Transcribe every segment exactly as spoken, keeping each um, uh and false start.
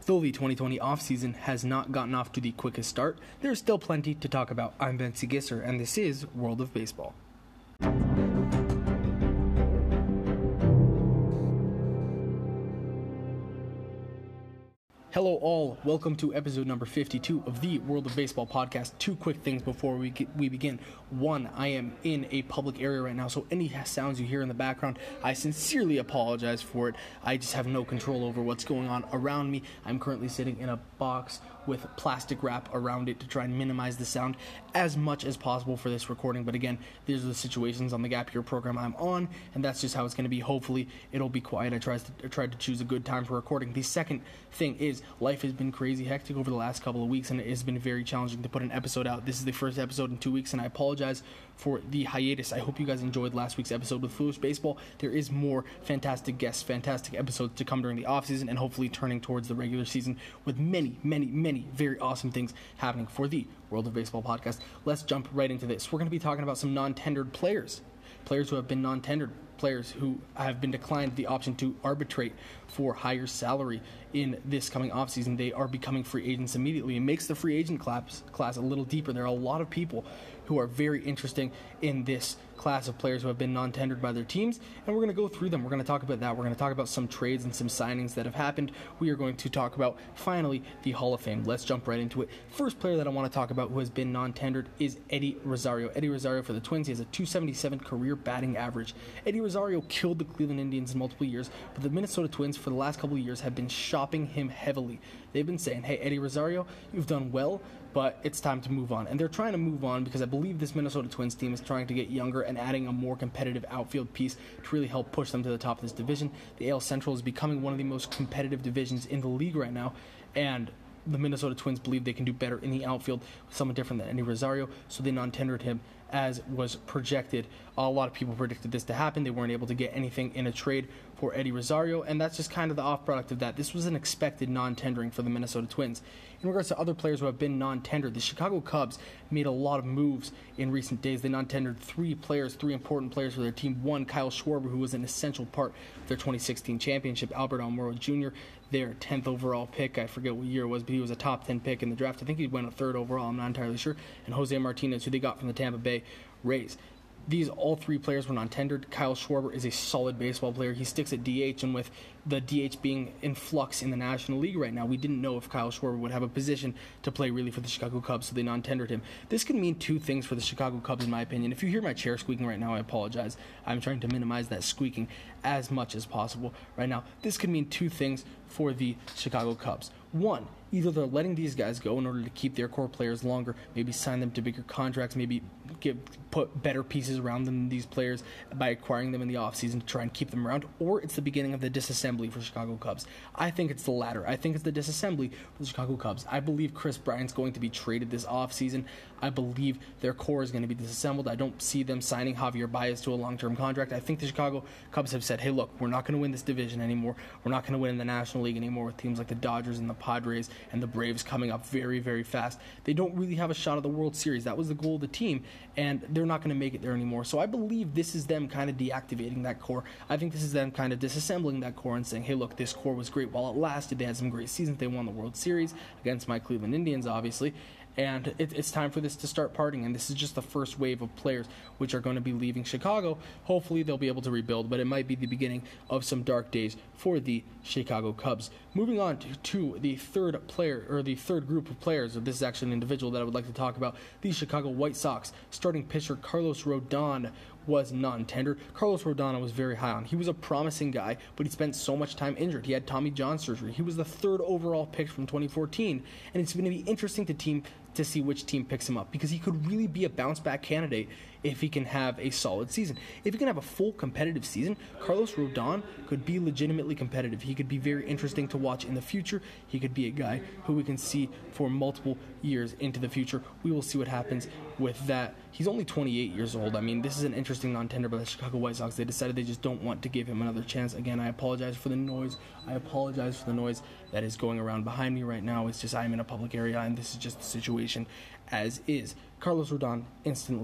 Though the twenty twenty offseason has not gotten off to the quickest start, there's still plenty to talk about. I'm Ben Gisser, and this is World of Baseball. Hello all, welcome to episode number fifty-two of the World of Baseball podcast. Two quick things before we get, we begin. One, I am in a public area right now, so any sounds you hear in the background, I sincerely apologize for it. I just have no control over what's going on around me. I'm currently sitting in a box with plastic wrap around it to try and minimize the sound as much as possible for this recording. But again, these are the situations on the Gap Year program I'm on, and that's just how it's going to be. Hopefully, it'll be quiet. I tried to, I tried to choose a good time for recording. The second thing is, life has been crazy hectic over the last couple of weeks, and it has been very challenging to put an episode out. This is the first episode in two weeks, and I apologize for the hiatus. I hope you guys enjoyed last week's episode with Foolish Baseball. There is more fantastic guests, fantastic episodes to come during the offseason, and hopefully turning towards the regular season with many, many, many very awesome things happening for the World of Baseball podcast. Let's jump right into this. We're going to be talking about some non-tendered players, players who have been non-tendered, players who have been declined the option to arbitrate for higher salary in this coming offseason. They are becoming free agents immediately. It makes the free agent class, class a little deeper. There are a lot of people who are very interesting in this class of players who have been non-tendered by their teams, and we're going to go through them. We're going to talk about that. We're going to talk about some trades and some signings that have happened. We are going to talk about, finally, the Hall of Fame. Let's jump right into it. First player that I want to talk about who has been non-tendered is Eddie Rosario. Eddie Rosario for the Twins, he has a two seventy-seven career batting average. Eddie Rosario killed the Cleveland Indians in multiple years, but the Minnesota Twins for the last couple of years have been shopping him heavily. They've been saying, hey, Eddie Rosario, you've done well, but it's time to move on. And they're trying to move on because I believe this Minnesota Twins team is trying to get younger and adding a more competitive outfield piece to really help push them to the top of this division. The A L Central is becoming one of the most competitive divisions in the league right now, and the Minnesota Twins believe they can do better in the outfield with someone different than Eddie Rosario, so they non-tendered him as was projected. A lot of people predicted this to happen. They weren't able to get anything in a trade for Eddie Rosario, and that's just kind of the off product of that. This was an expected non-tendering for the Minnesota Twins. In regards to other players who have been non-tendered, the Chicago Cubs made a lot of moves in recent days. They non-tendered three players, three important players for their team. One, Kyle Schwarber, who was an essential part of their twenty sixteen championship. Albert Almora Junior, their tenth overall pick. I forget what year it was, but he was a top ten pick in the draft. I think he went a third overall. I'm not entirely sure. And Jose Martinez, who they got from the Tampa Bay Rays. These all three players were non-tendered. Kyle Schwarber is a solid baseball player. He sticks at D H, and with the D H being in flux in the National League right now, we didn't know if Kyle Schwarber would have a position to play really for the Chicago Cubs, so they non-tendered him. This could mean two things for the Chicago Cubs, in my opinion. If you hear my chair squeaking right now, I apologize. I'm trying to minimize that squeaking as much as possible right now. This could mean two things for the Chicago Cubs. One, either they're letting these guys go in order to keep their core players longer, maybe sign them to bigger contracts, maybe give, put better pieces around them than these players by acquiring them in the offseason to try and keep them around, or it's the beginning of the disassembly for Chicago Cubs. I think it's the latter. I think it's the disassembly for the Chicago Cubs. I believe Chris Bryant's going to be traded this offseason. I believe their core is going to be disassembled. I don't see them signing Javier Baez to a long-term contract. I think the Chicago Cubs have said, hey, look, we're not going to win this division anymore. We're not going to win in the National League anymore with teams like the Dodgers and the Padres and the Braves coming up very, very fast. They don't really have a shot at the World Series. That was the goal of the team, and they're not going to make it there anymore. So I believe this is them kind of deactivating that core. I think this is them kind of disassembling that core and saying, hey, look, this core was great while it lasted. They had some great seasons. They won the World Series against my Cleveland Indians, obviously. And it, it's time for this to start parting, and this is just the first wave of players which are going to be leaving Chicago. Hopefully they'll be able to rebuild, but it might be the beginning of some dark days for the Chicago Cubs. Moving on to, to the third player, or the third group of players, this is actually an individual that I would like to talk about, the Chicago White Sox. Starting pitcher Carlos Rodon was non-tendered. Carlos Rodon I was very high on. He was a promising guy, but he spent so much time injured. He had Tommy John surgery. He was the third overall pick from twenty fourteen, and it's going to be interesting to team to see which team picks him up, because he could really be a bounce-back candidate if he can have a solid season. If he can have a full competitive season, Carlos Rodon could be legitimately competitive. He could be very interesting to watch in the future. He could be a guy who we can see for multiple years into the future. We will see what happens with that. He's only twenty-eight years old. I mean, this is an interesting non-tender by the Chicago White Sox. They decided they just don't want to give him another chance. Again, I apologize for the noise. I apologize for the noise that is going around behind me right now. It's just I'm in a public area, and this is just the situation as is. Carlos Rodon instantly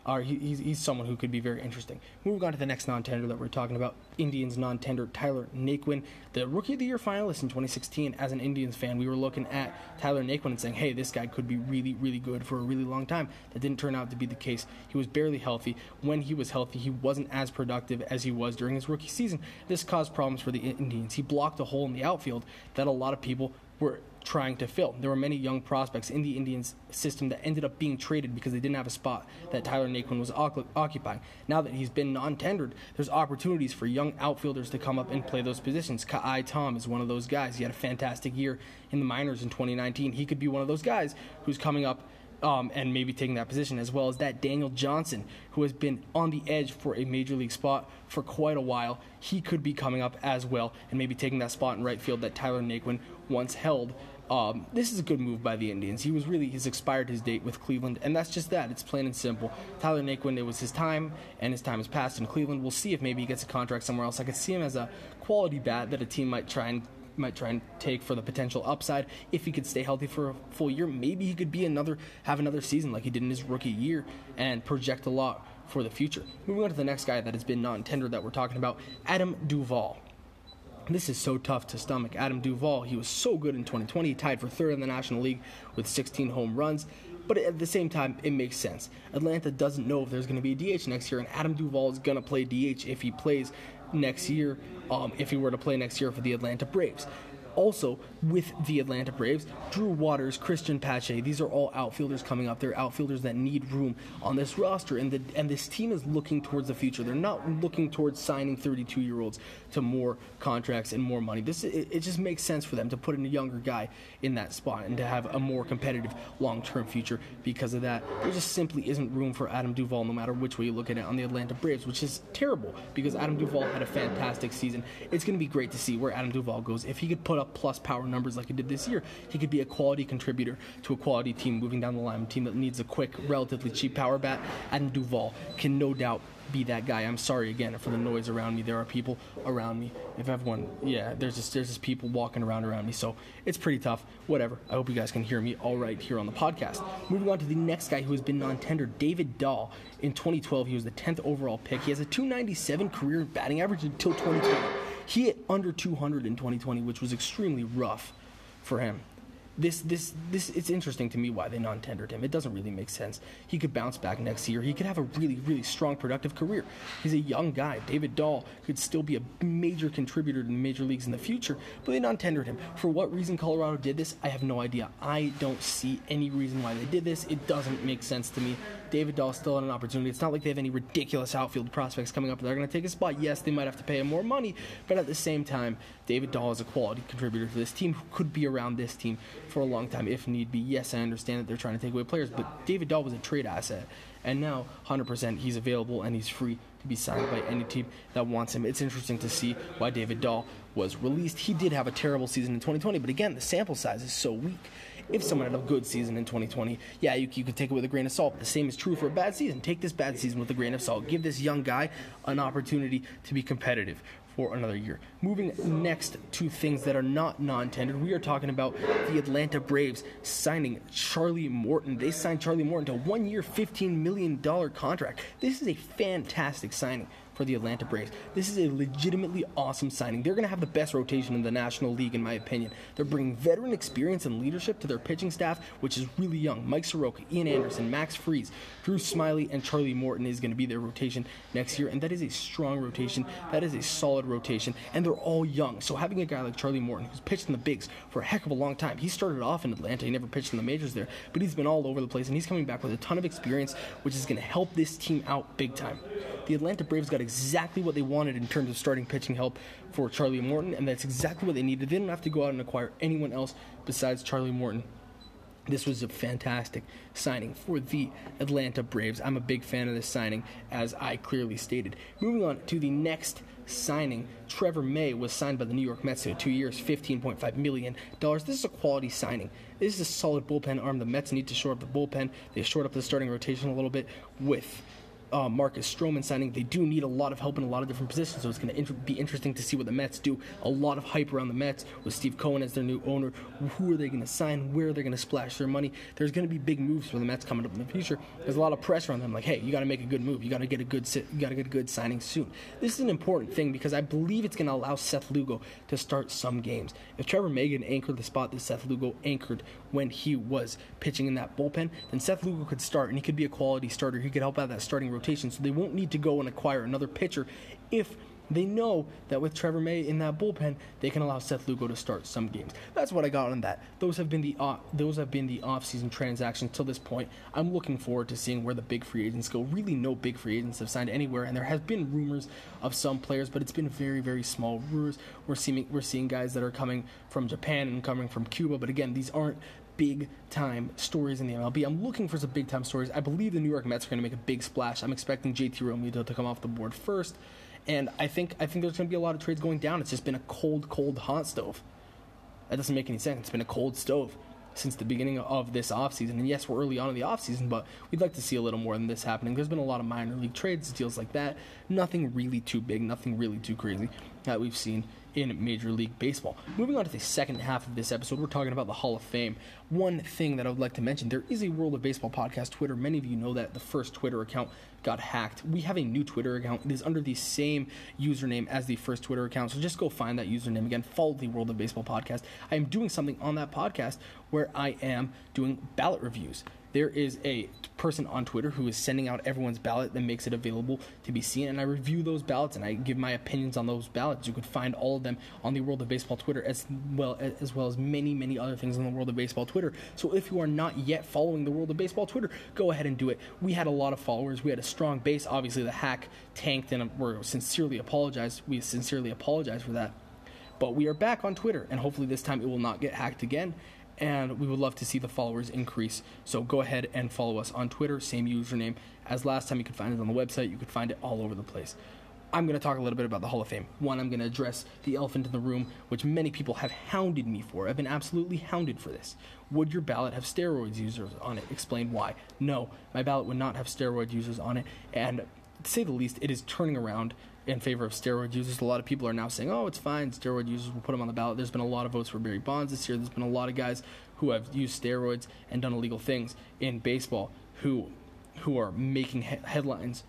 Uh, he, he's, he's someone who could be very interesting. Moving on to the next non-tender that we're talking about, Indians non-tender Tyler Naquin, the Rookie of the Year finalist in twenty sixteen. As an Indians fan, we were looking at Tyler Naquin and saying, hey, this guy could be really, really good for a really long time. That didn't turn out to be the case. He was barely healthy. When he was healthy, he wasn't as productive as he was during his rookie season. This caused problems for the Indians. He blocked a hole in the outfield that a lot of people were trying to fill. There were many young prospects in the Indians system that ended up being traded because they didn't have a spot that Tyler Naquin was occupying. Now that he's been non-tendered, there's opportunities for young outfielders to come up and play those positions. Ka'ai Tom is one of those guys. He had a fantastic year in the minors in twenty nineteen. He could be one of those guys who's coming up Um, and maybe taking that position, as well as that Daniel Johnson, who has been on the edge for a major league spot for quite a while. He could be coming up as well and maybe taking that spot in right field that Tyler Naquin once held. Um, this is a good move by the Indians. He was really, he's expired his date with Cleveland, and that's just that. It's plain and simple. Tyler Naquin, it was his time, and his time has passed in Cleveland. We'll see if maybe he gets a contract somewhere else. I could see him as a quality bat that a team might try and might try and take for the potential upside. If he could stay healthy for a full year, maybe he could be another have another season like he did in his rookie year and project a lot for the future. Moving on to the next guy that has been non-tender that we're talking about, Adam Duvall. This is so tough to stomach. Adam Duvall, he was so good in twenty twenty. He tied for third in the National League with sixteen home runs. But at the same time, it makes sense. Atlanta doesn't know if there's going to be a D H next year, and Adam Duvall is going to play D H if he plays next year, um, if he were to play next year for the Atlanta Braves. Also, with the Atlanta Braves, Drew Waters, Christian Pache, these are all outfielders coming up. They're outfielders that need room on this roster, and the, and this team is looking towards the future. They're not looking towards signing thirty-two-year-olds to more contracts and more money. This it, it just makes sense for them to put in a younger guy in that spot and to have a more competitive long-term future. Because of that, there just simply isn't room for Adam Duvall, no matter which way you look at it, on the Atlanta Braves, which is terrible because Adam Duvall had a fantastic season. It's going to be great to see where Adam Duvall goes. If he could put up plus power numbers like he did this year, he could be a quality contributor to a quality team moving down the line, a team that needs a quick, relatively cheap power bat. Adam Duvall can no doubt be that guy. I'm sorry again for the noise around me. There are people around me. If everyone, yeah, there's just there's just people walking around around me, so it's pretty tough. Whatever. I hope you guys can hear me all right here on the podcast. Moving on to the next guy who has been non-tender, David Dahl. In twenty twelve, he was the tenth overall pick. He has a two ninety-seven career batting average until twenty twenty. He hit under two hundred in twenty twenty, which was extremely rough for him. This, this, this, it's interesting to me why they non-tendered him. It doesn't really make sense. He could bounce back next year. He could have a really, really strong, productive career. He's a young guy. David Dahl could still be a major contributor to the major leagues in the future, but they non-tendered him. For what reason Colorado did this, I have no idea. I don't see any reason why they did this. It doesn't make sense to me. David Dahl still had an opportunity. It's not like they have any ridiculous outfield prospects coming up that are going to take a spot. Yes, they might have to pay him more money, but at the same time, David Dahl is a quality contributor to this team who could be around this team for a long time if need be. Yes, I understand that they're trying to take away players, but David Dahl was a trade asset, and now one hundred percent he's available and he's free to be signed by any team that wants him. It's interesting to see why David Dahl was released. He did have a terrible season in twenty twenty, but again, the sample size is so weak. If someone had a good season in twenty twenty, yeah, you, you could take it with a grain of salt. The same is true for a bad season. Take this bad season with a grain of salt. Give this young guy an opportunity to be competitive for another year. Moving next to things that are not non-tendered, we are talking about the Atlanta Braves signing Charlie Morton. They signed Charlie Morton to a one-year, fifteen million dollars contract. This is a fantastic signing for the Atlanta Braves. This is a legitimately awesome signing. They're going to have the best rotation in the National League, in my opinion. They're bringing veteran experience and leadership to their pitching staff, which is really young. Mike Soroka, Ian Anderson, Max Friese, Drew Smyly, and Charlie Morton is going to be their rotation next year, and that is a strong rotation. That is a solid rotation, and they're all young. So having a guy like Charlie Morton, who's pitched in the bigs for a heck of a long time, he started off in Atlanta. He never pitched in the majors there, but he's been all over the place, and he's coming back with a ton of experience, which is going to help this team out big time. The Atlanta Braves got exactly what they wanted in terms of starting pitching help for Charlie Morton, and that's exactly what they needed. They didn't have to go out and acquire anyone else besides Charlie Morton. This was a fantastic signing for the Atlanta Braves. I'm a big fan of this signing, as I clearly stated. Moving on to the next signing, Trevor May was signed by the New York Mets to two years, fifteen point five million dollars. This is a quality signing. This is a solid bullpen arm. The Mets need to shore up the bullpen. They shored up the starting rotation a little bit with uh, Marcus Stroman signing. They do need a lot of help in a lot of different positions, so it's going to inter- be interesting to see what the Mets do. A lot of hype around the Mets with Steve Cohen as their new owner. Who are they going to sign? Where are they going to splash their money? There's going to be big moves for the Mets coming up in the future. There's a lot of pressure on them, like, hey, you got to make a good move. You got to get a good si- you got to get a good signing soon. This is an important thing because I believe it's going to allow Seth Lugo to start some games. If Trevor May anchored the spot that Seth Lugo anchored when he was pitching in that bullpen, then Seth Lugo could start, and he could be a quality starter. He could help out that starting rotation, so they won't need to go and acquire another pitcher if they know that with Trevor May in that bullpen, they can allow Seth Lugo to start some games. That's what I got on that. Those have been the uh, those have been the off-season transactions till this point. I'm looking forward to seeing where the big free agents go. Really, no big free agents have signed anywhere, and there has been rumors of some players, but it's been very, very small rumors. We're seeing we're seeing guys that are coming from Japan and coming from Cuba, but again, these aren't big-time stories in the M L B. I'm looking for some big-time stories. I believe the New York Mets are going to make a big splash. I'm expecting J T Realmuto to come off the board first. And I think I think there's going to be a lot of trades going down. It's just been a cold, cold hot stove. That doesn't make any sense. It's been a cold stove since the beginning of this offseason. And yes, we're early on in the offseason, but we'd like to see a little more than this happening. There's been a lot of minor league trades, deals like that. Nothing really too big, nothing really too crazy that we've seen in Major League Baseball. Moving on to the second half of this episode, we're talking about the Hall of Fame. One thing that I would like to mention, there is a World of Baseball podcast Twitter. Many of you know that the first Twitter account got hacked. We have a new Twitter account. It is under the same username as the first Twitter account, so just go find that username again. Follow the World of Baseball podcast. I am doing something on that podcast where I am doing ballot reviews. There is a person on Twitter who is sending out everyone's ballot that makes it available to be seen, and I review those ballots and I give my opinions on those ballots. You could find all of them on the World of Baseball Twitter, as well as well as many, many other things on the World of Baseball Twitter. So if you are not yet following the World of Baseball Twitter, go ahead and do it. We had a lot of followers. We had a strong base. Obviously, the hack tanked, and we're sincerely apologize. We sincerely apologize for that. But we are back on Twitter, and hopefully this time it will not get hacked again. And we would love to see the followers increase. So go ahead and follow us on Twitter, same username as last time. You could find it on the website. You could find it all over the place. I'm going to talk a little bit about the Hall of Fame. One, I'm going to address the elephant in the room, which many people have hounded me for. I've been absolutely hounded for this. Would your ballot have steroids users on it? Explain why. No, my ballot would not have steroid users on it. And to say the least, it is turning around in favor of steroid users. A lot of people are now saying, oh, it's fine, steroid users, we'll put them on the ballot. There's been a lot of votes for Barry Bonds this year. There's been a lot of guys who have used steroids and done illegal things in baseball who who are making he- headlines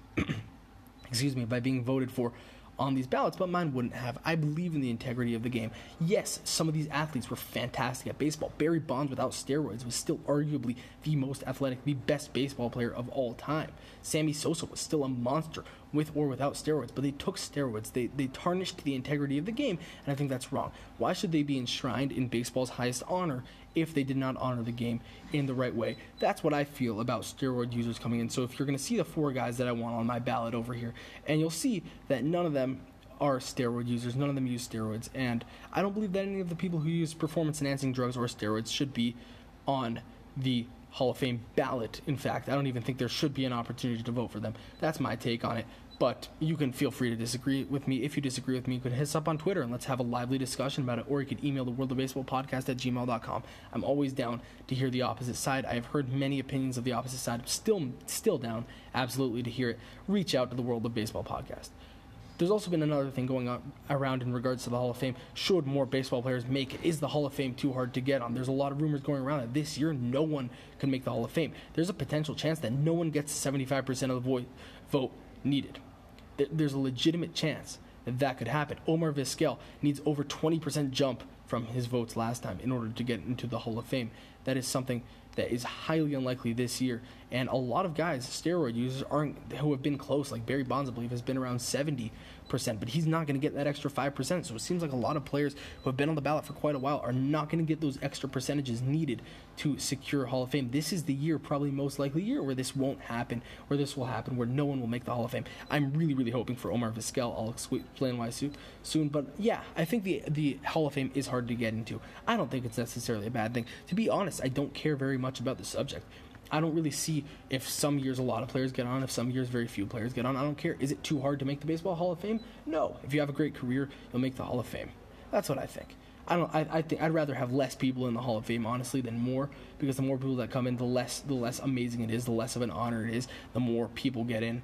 excuse me, by being voted for on these ballots, but mine wouldn't have. I believe in the integrity of the game. Yes, some of these athletes were fantastic at baseball. Barry Bonds without steroids was still arguably the most athletic, the best baseball player of all time. Sammy Sosa was still a monster with or without steroids, but they took steroids. They they tarnished the integrity of the game, and I think that's wrong. Why should they be enshrined in baseball's highest honor if they did not honor the game in the right way? That's what I feel about steroid users coming in. So if you're going to see the four guys that I want on my ballot over here, and you'll see that none of them are steroid users, none of them use steroids, and I don't believe that any of the people who use performance-enhancing drugs or steroids should be on the Hall of Fame ballot. In fact, I don't even think there should be an opportunity to vote for them. That's my take on it. But you can feel free to disagree with me. If you disagree with me, you can hit us up on Twitter and let's have a lively discussion about it. Or you can email the World of Baseball podcast at gmail dot com. I'm always down to hear the opposite side. I have heard many opinions of the opposite side. I'm still, still down, absolutely, to hear it. Reach out to the World of Baseball podcast. There's also been another thing going on around in regards to the Hall of Fame. Should more baseball players make it? Is the Hall of Fame too hard to get on? There's a lot of rumors going around that this year no one can make the Hall of Fame. There's a potential chance that no one gets seventy-five percent of the vo- vote needed. There's a legitimate chance that that could happen. Omar Vizquel needs over twenty percent jump from his votes last time in order to get into the Hall of Fame. That is something that is highly unlikely this year. And a lot of guys, steroid users, aren't who have been close, like Barry Bonds, I believe, has been around seventy percent, but he's not going to get that extra five percent. So it seems like a lot of players who have been on the ballot for quite a while are not going to get those extra percentages needed to secure Hall of Fame. This is the year, probably most likely year, where this won't happen, where this will happen, where no one will make the Hall of Fame. I'm really, really hoping for Omar Vizquel. I'll explain why soon. But yeah, I think the the Hall of Fame is hard to get into. I don't think it's necessarily a bad thing. To be honest, I don't care very much about the subject. I don't really see if some years a lot of players get on, if some years very few players get on. I don't care. Is it too hard to make the Baseball Hall of Fame? No. If you have a great career, you'll make the Hall of Fame. That's what I think. I don't. I, I think I'd rather have less people in the Hall of Fame, honestly, than more, because the more people that come in, the less the less amazing it is, the less of an honor it is, the more people get in.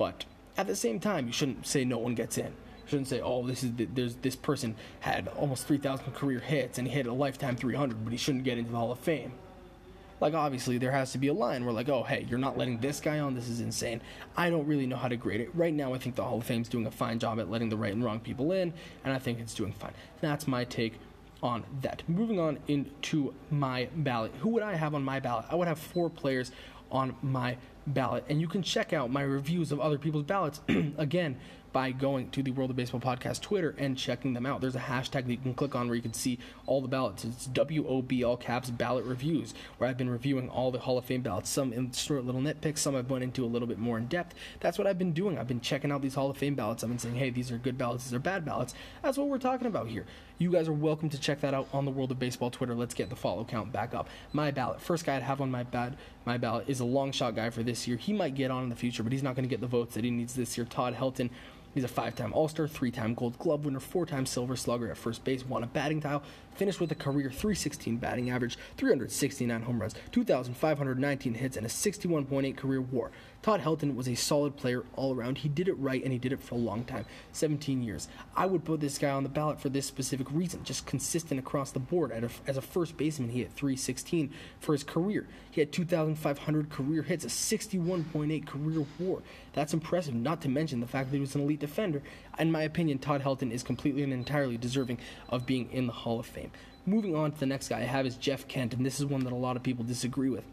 But at the same time, you shouldn't say no one gets in. You shouldn't say, oh, this is the, there's this person had almost three thousand career hits and he hit a lifetime three hundred, but he shouldn't get into the Hall of Fame. Like, obviously, there has to be a line where, like, oh, hey, you're not letting this guy on. This is insane. I don't really know how to grade it. Right now, I think the Hall of Fame's doing a fine job at letting the right and wrong people in, and I think it's doing fine. That's my take on that. Moving on into my ballot. Who would I have on my ballot? I would have four players on my ballot, and you can check out my reviews of other people's ballots, again, by going to the World of Baseball Podcast Twitter and checking them out. There's a hashtag that you can click on where you can see all the ballots. It's W O B, all caps, ballot reviews, where I've been reviewing all the Hall of Fame ballots, some in short little nitpicks, some I've went into a little bit more in depth. That's what I've been doing. I've been checking out these Hall of Fame ballots. I've been saying, hey, these are good ballots, these are bad ballots. That's what we're talking about here. You guys are welcome to check that out on the World of Baseball Twitter. Let's get the follow count back up. My ballot, first guy I'd have on my bad my ballot is a long shot guy for this year. He might get on in the future, but he's not going to get the votes that he needs this year. Todd Helton. He's a five-time All-Star, three-time Gold Glove winner, four-time Silver Slugger at first base, won a batting title, finished with a career three sixteen batting average, three hundred sixty-nine home runs, two thousand five hundred nineteen hits, and a sixty-one point eight career W A R. Todd Helton was a solid player all around. He did it right, and he did it for a long time, seventeen years. I would put this guy on the ballot for this specific reason, just consistent across the board. At a, as a first baseman, he hit three sixteen for his career. He had two thousand five hundred career hits, a sixty-one point eight career W A R. That's impressive, not to mention the fact that he was an elite defender. In my opinion, Todd Helton is completely and entirely deserving of being in the Hall of Fame. Moving on to the next guy I have is Jeff Kent, and this is one that a lot of people disagree with.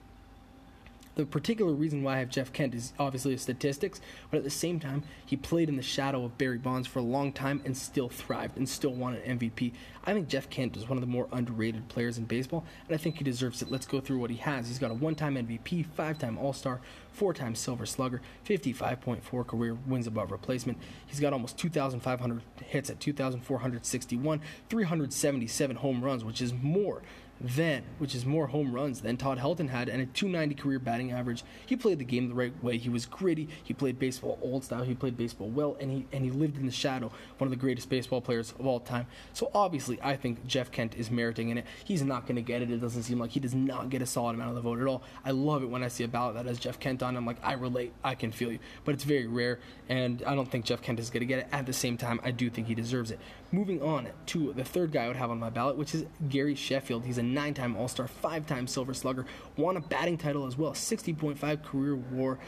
The particular reason why I have Jeff Kent is obviously his statistics, but at the same time, he played in the shadow of Barry Bonds for a long time and still thrived and still won an M V P. I think Jeff Kent is one of the more underrated players in baseball, and I think he deserves it. Let's go through what he has. He's got a one-time M V P, five-time All-Star, four-time Silver Slugger, fifty-five point four career wins above replacement. He's got almost two thousand five hundred hits at two thousand four hundred sixty-one, three hundred seventy-seven home runs, which is more Then, which is more home runs than Todd Helton had, and a two ninety career batting average. He played the game the right way. He was gritty. He played baseball old style. He played baseball well, and he and he lived in the shadow. One of the greatest baseball players of all time. So obviously, I think Jeff Kent is meriting in it. He's not going to get it. It doesn't seem like he does not get a solid amount of the vote at all. I love it when I see a ballot that has Jeff Kent on. I'm like, I relate. I can feel you. But it's very rare, and I don't think Jeff Kent is going to get it. At the same time, I do think he deserves it. Moving on to the third guy I would have on my ballot, which is Gary Sheffield. He's a nine-time All-Star, five-time Silver Slugger, won a batting title as well, sixty point five career W A R,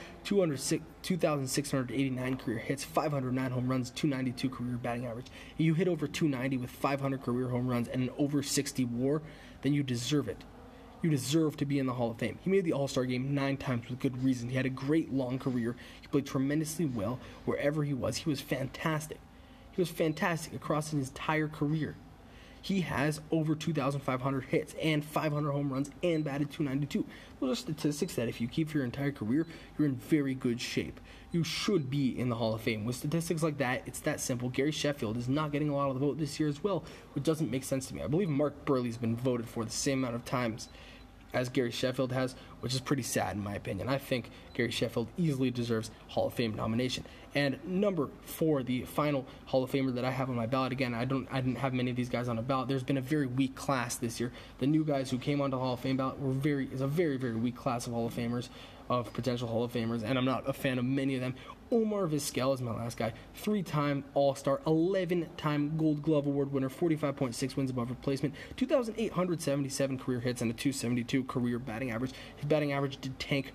two thousand six hundred eighty-nine career hits, five hundred nine home runs, two ninety-two career batting average. If you hit over two ninety with five hundred career home runs and an over sixty W A R, then you deserve it. You deserve to be in the Hall of Fame. He made the All-Star game nine times with good reason. He had a great long career. He played tremendously well wherever he was. He was fantastic. He was fantastic across his entire career. He has over two thousand five hundred hits and five hundred home runs and batted two ninety-two. Those are statistics that if you keep for your entire career, you're in very good shape. You should be in the Hall of Fame. With statistics like that, it's that simple. Gary Sheffield is not getting a lot of the vote this year as well, which doesn't make sense to me. I believe Mark Burley's been voted for the same amount of times as Gary Sheffield has, which is pretty sad in my opinion. I think Gary Sheffield easily deserves Hall of Fame nomination. And number four, the final Hall of Famer that I have on my ballot. Again, I don't, I didn't have many of these guys on a ballot. There's been a very weak class this year. The new guys who came onto Hall of Fame ballot were very, is a very, very weak class of Hall of Famers, of potential Hall of Famers, and I'm not a fan of many of them. Omar Vizquel is my last guy. Three-time All-Star, eleven-time Gold Glove Award winner, forty-five point six wins above replacement, two thousand eight hundred seventy-seven career hits, and a two seventy-two career batting average. His batting average did tank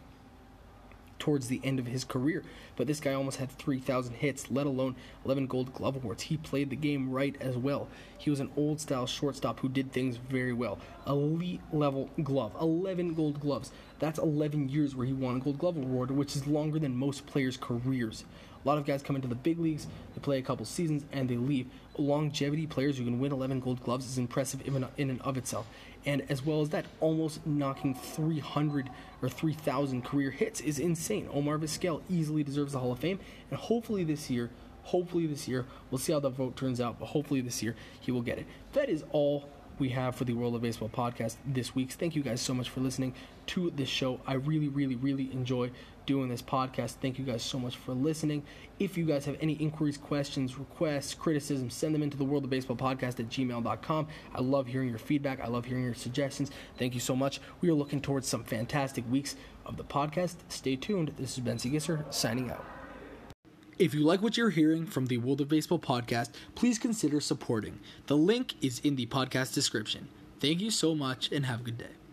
towards the end of his career, but this guy almost had three thousand hits, let alone eleven Gold Glove Awards. He played the game right as well. He was an old-style shortstop who did things very well. Elite-level glove, eleven Gold Gloves. That's eleven years where he won a Gold Glove Award, which is longer than most players' careers. A lot of guys come into the big leagues, they play a couple seasons, and they leave. Longevity players who can win eleven Gold Gloves is impressive in and of itself. And as well as that, almost knocking three hundred or three thousand career hits is insane. Omar Vizquel easily deserves the Hall of Fame, and hopefully this year, hopefully this year, we'll see how the vote turns out, but hopefully this year he will get it. That is all we have for the World of Baseball podcast this week. Thank you guys so much for listening to this show. I really, really, really enjoy doing this podcast. Thank you guys so much for listening. If you guys have any inquiries, questions, requests, criticisms, send them into the World of Baseball podcast at gmail dot com. I love hearing your feedback. I love hearing your suggestions. Thank you so much. We are looking towards some fantastic weeks of the podcast. Stay tuned. This is Ben Segisser signing out. If you like what you're hearing from the World of Baseball podcast, please consider supporting. The link is in the podcast description. Thank you so much and have a good day.